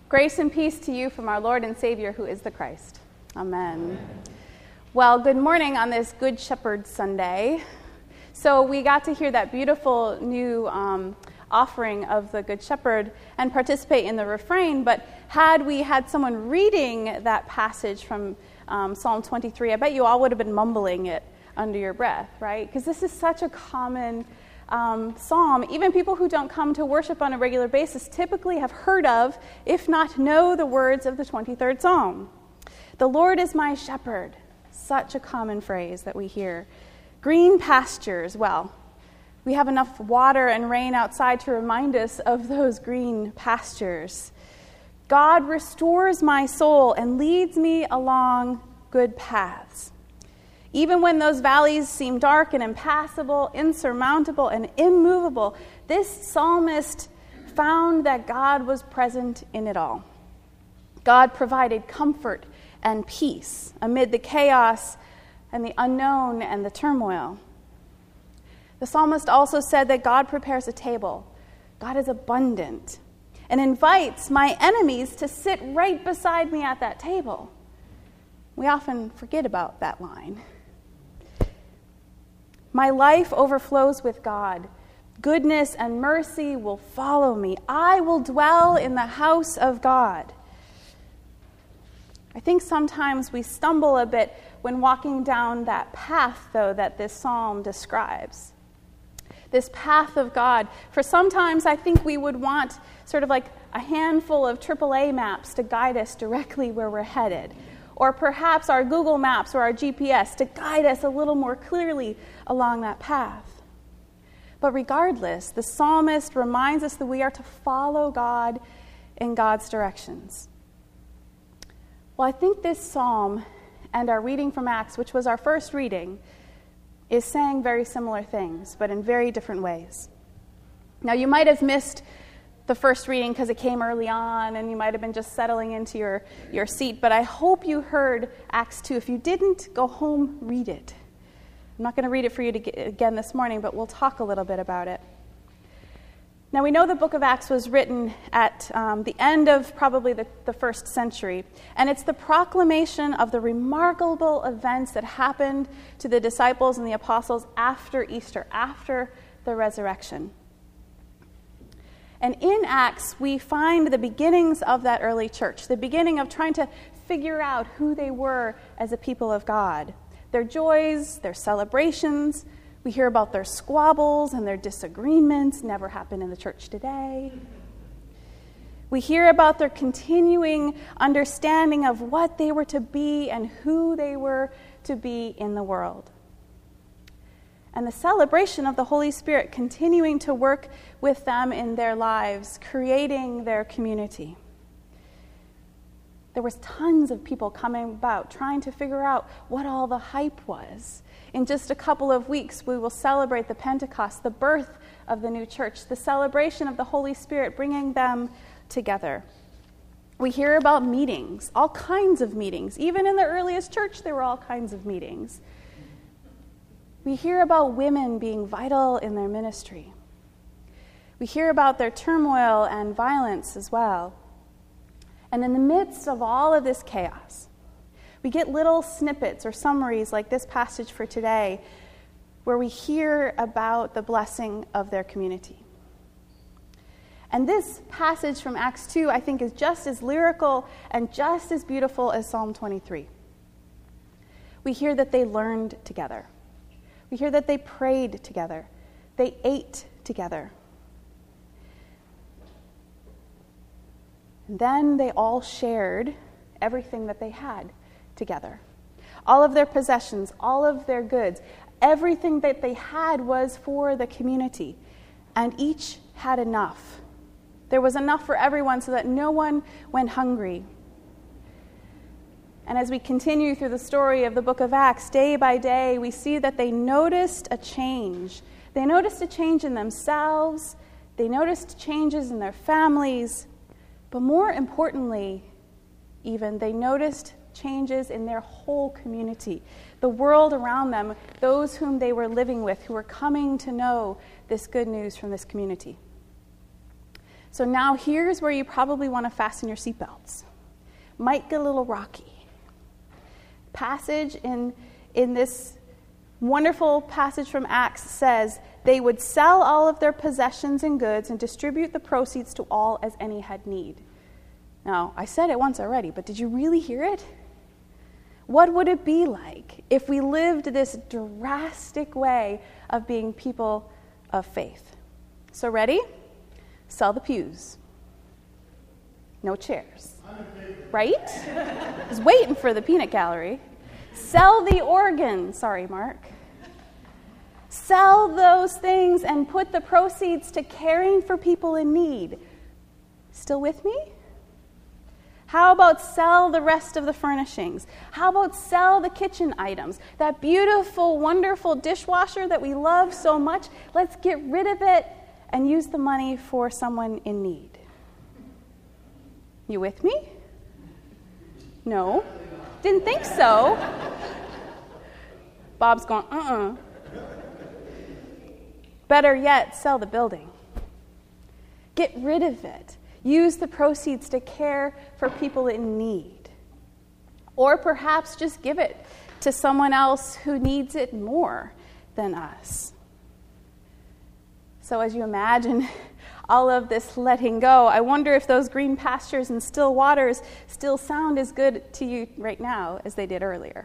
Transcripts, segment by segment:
Grace and peace to you from our Lord and Savior, who is the Christ. Amen. Well, good morning on this Good Shepherd Sunday. So we got to hear that beautiful new offering of the Good Shepherd and participate in the refrain, but had we had someone reading that passage from Psalm 23, I bet you all would have been mumbling it under your breath, right? Because this is such a common psalm. Even people who don't come to worship on a regular basis typically have heard of, if not know, the words of the 23rd Psalm. The Lord is my shepherd. Such a common phrase that we hear. Green pastures. Well, we have enough water and rain outside to remind us of those green pastures. God restores my soul and leads me along good paths. Even when those valleys seem dark and impassable, insurmountable and immovable, this psalmist found that God was present in it all. God provided comfort and peace amid the chaos and the unknown and the turmoil. The psalmist also said that God prepares a table. God is abundant and invites my enemies to sit right beside me at that table. We often forget about that line. My life overflows with God. Goodness and mercy will follow me. I will dwell in the house of God. I think sometimes we stumble a bit when walking down that path, though, that this psalm describes. This path of God. For sometimes I think we would want sort of like a handful of AAA maps to guide us directly where we're headed. Or perhaps our Google Maps or our GPS to guide us a little more clearly along that path. But regardless, the psalmist reminds us that we are to follow God in God's directions. Well, I think this psalm and our reading from Acts, which was our first reading, is saying very similar things, but in very different ways. Now, you might have missed the first reading because it came early on and you might have been just settling into your seat, but I hope you heard Acts 2. If you didn't, go home, read it. I'm not going to read it for you again this morning, but we'll talk a little bit about it. Now, we know the book of Acts was written at the end of probably the first century, and it's the proclamation of the remarkable events that happened to the disciples and the apostles after Easter, after the resurrection. And in Acts, we find the beginnings of that early church, the beginning of trying to figure out who they were as a people of God. Their joys, their celebrations. We hear about their squabbles and their disagreements, never happen in the church today. We hear about their continuing understanding of what they were to be and who they were to be in the world. And the celebration of the Holy Spirit continuing to work with them in their lives, creating their community. There was tons of people coming about trying to figure out what all the hype was. In just a couple of weeks, we will celebrate the Pentecost, the birth of the new church, the celebration of the Holy Spirit bringing them together. We hear about meetings, all kinds of meetings. Even in the earliest church, there were all kinds of meetings. We hear about women being vital in their ministry. We hear about their turmoil and violence as well. And in the midst of all of this chaos, we get little snippets or summaries like this passage for today, where we hear about the blessing of their community. And this passage from Acts 2, I think, is just as lyrical and just as beautiful as Psalm 23. We hear that they learned together. We hear that they prayed together. They ate together. And then they all shared everything that they had together. All of their possessions, all of their goods, everything that they had was for the community. And each had enough. There was enough for everyone so that no one went hungry. And as we continue through the story of the book of Acts, day by day, we see that they noticed a change. They noticed a change in themselves. They noticed changes in their families. But more importantly, even, they noticed changes in their whole community. The world around them, those whom they were living with, who were coming to know this good news from this community. So now here's where you probably want to fasten your seatbelts. Might get a little rocky. Passage in this wonderful passage from Acts says, they would sell all of their possessions and goods and distribute the proceeds to all as any had need. Now, I said it once already, but did you really hear it? What would it be like if we lived this drastic way of being people of faith? So ready? Sell the pews. No chairs. Right? I was waiting for the peanut gallery. Sell the organ. Sorry, Mark. Sell those things and put the proceeds to caring for people in need. Still with me? How about sell the rest of the furnishings? How about sell the kitchen items? That beautiful, wonderful dishwasher that we love so much, let's get rid of it and use the money for someone in need. You with me? No? Didn't think so. Bob's going, Better yet, sell the building. Get rid of it. Use the proceeds to care for people in need. Or perhaps just give it to someone else who needs it more than us. So as you imagine all of this letting go, I wonder if those green pastures and still waters still sound as good to you right now as they did earlier.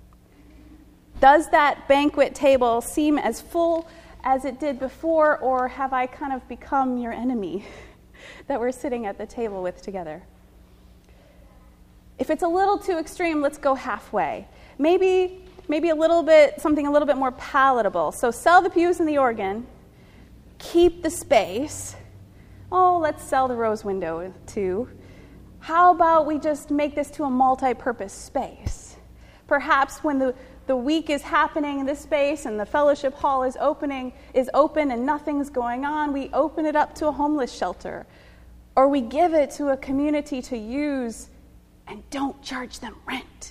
Does that banquet table seem as full as it did before, or have I kind of become your enemy that we're sitting at the table with together? If it's a little too extreme, let's go halfway. Maybe a little bit, something a little bit more palatable. So sell the pews and the organ, keep the space. Oh, let's sell the rose window too. How about we just make this to a multi-purpose space? Perhaps when the week is happening in this space and the fellowship hall is open and nothing's going on, we open it up to a homeless shelter. Or we give it to a community to use and don't charge them rent.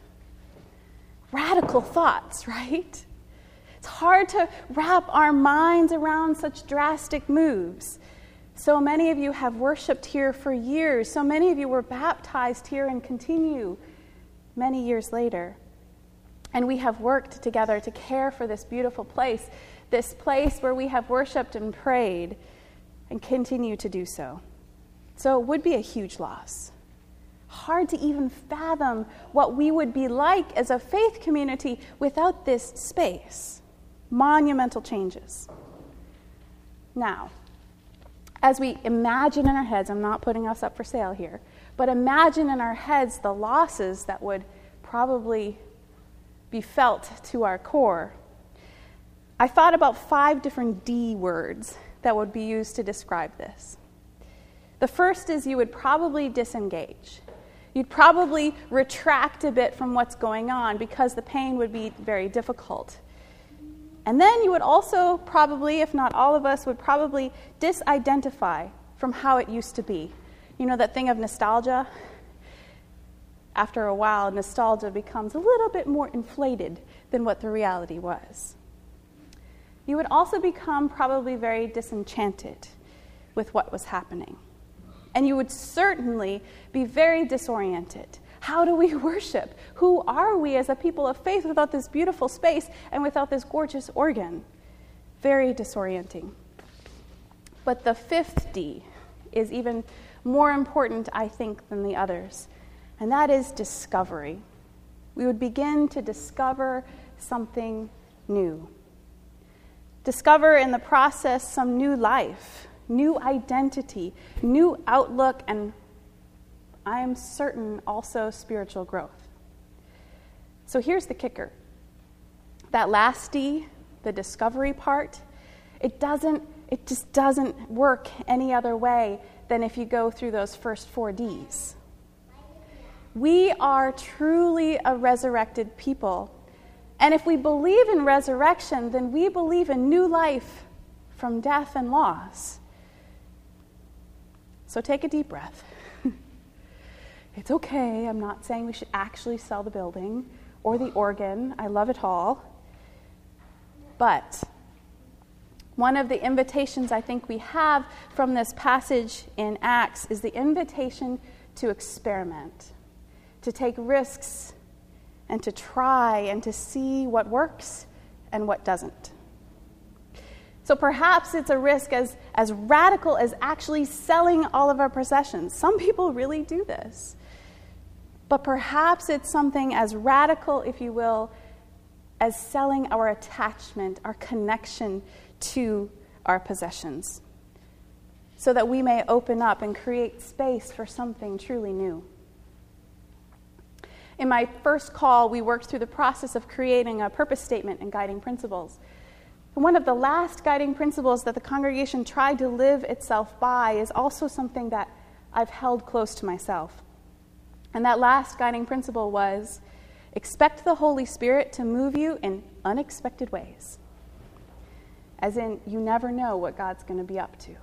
Radical thoughts, right? It's hard to wrap our minds around such drastic moves. So many of you have worshiped here for years. So many of you were baptized here and continue many years later. And we have worked together to care for this beautiful place, this place where we have worshiped and prayed and continue to do so. So it would be a huge loss. Hard to even fathom what we would be like as a faith community without this space. Monumental changes. Now, as we imagine in our heads, I'm not putting us up for sale here, but imagine in our heads the losses that would probably be felt to our core. I thought about 5 different D words that would be used to describe this. The first is you would probably disengage. You'd probably retract a bit from what's going on because the pain would be very difficult. And then you would also probably, if not all of us, would probably disidentify from how it used to be. You know that thing of nostalgia? After a while, nostalgia becomes a little bit more inflated than what the reality was. You would also become probably very disenchanted with what was happening. And you would certainly be very disoriented. How do we worship? Who are we as a people of faith without this beautiful space and without this gorgeous organ? Very disorienting. But the 5th D is even more important, I think, than the others. And that is discovery. We would begin to discover something new. Discover in the process some new life, new identity, new outlook, and I am certain also spiritual growth. So here's the kicker. That last D, the discovery part, it just doesn't work any other way than if you go through those first 4 Ds. We are truly a resurrected people. And if we believe in resurrection, then we believe in new life from death and loss. So take a deep breath. It's okay. I'm not saying we should actually sell the building or the organ. I love it all. But One of the invitations I think we have from this passage in Acts is the invitation to experiment, to take risks, and to try and to see what works and what doesn't. So perhaps it's a risk as radical as actually selling all of our possessions. Some people really do this. But perhaps it's something as radical, if you will, as selling our attachment, our connection to our possessions, so that we may open up and create space for something truly new. In my first call, we worked through the process of creating a purpose statement and guiding principles. And one of the last guiding principles that the congregation tried to live itself by is also something that I've held close to myself. And that last guiding principle was, expect the Holy Spirit to move you in unexpected ways. As in, you never know what God's going to be up to.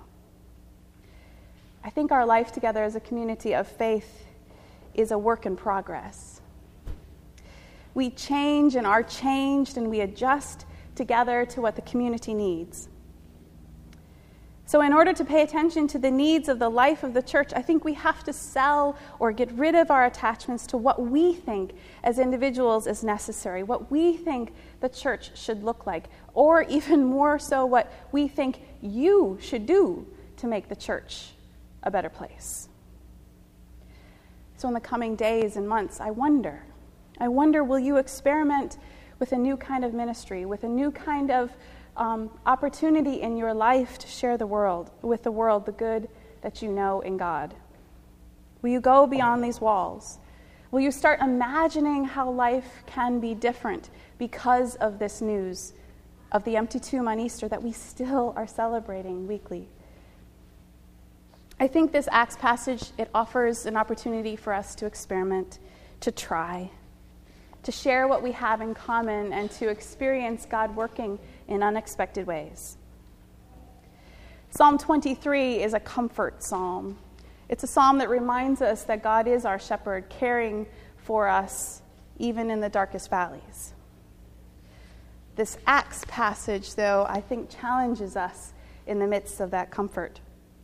I think our life together as a community of faith is a work in progress. We change and are changed, and we adjust together to what the community needs. So in order to pay attention to the needs of the life of the church, I think we have to sell or get rid of our attachments to what we think as individuals is necessary, what we think the church should look like, or even more so, what we think you should do to make the church a better place. So in the coming days and months, I wonder, will you experiment with a new kind of ministry, with a new kind of opportunity in your life to share with the world the good that you know in God? Will you go beyond these walls? Will you start imagining how life can be different because of this news of the empty tomb on Easter that we still are celebrating weekly? I think this Acts passage, it offers an opportunity for us to experiment, to try, to share what we have in common, and to experience God working in unexpected ways. Psalm 23 is a comfort psalm. It's a psalm that reminds us that God is our shepherd, caring for us even in the darkest valleys. This Acts passage, though, I think challenges us in the midst of that comfort.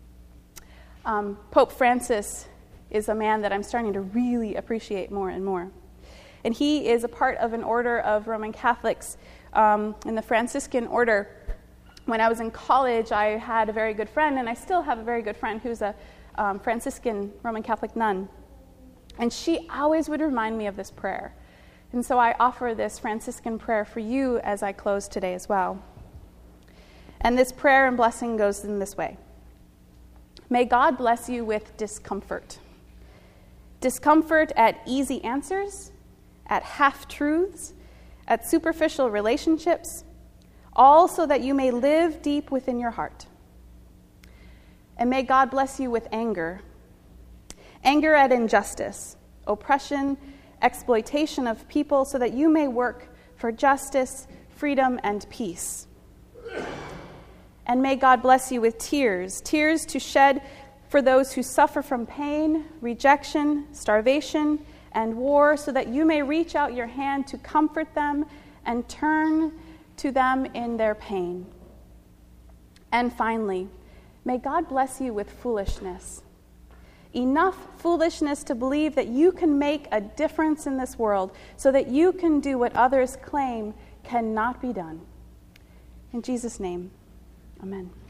Pope Francis is a man that I'm starting to really appreciate more and more. And he is a part of an order of Roman Catholics in the Franciscan order. When I was in college, I had a very good friend, and I still have a very good friend who's a Franciscan Roman Catholic nun. And she always would remind me of this prayer. And so I offer this Franciscan prayer for you as I close today as well. And this prayer and blessing goes in this way. May God bless you with discomfort. Discomfort at easy answers, at half-truths, at superficial relationships, all so that you may live deep within your heart. And may God bless you with anger. Anger at injustice, oppression, exploitation of people, so that you may work for justice, freedom, and peace. And may God bless you with tears to shed for those who suffer from pain, rejection, starvation, and war, so that you may reach out your hand to comfort them and turn to them in their pain. And finally, may God bless you with foolishness. Enough foolishness to believe that you can make a difference in this world, so that you can do what others claim cannot be done. In Jesus' name, amen.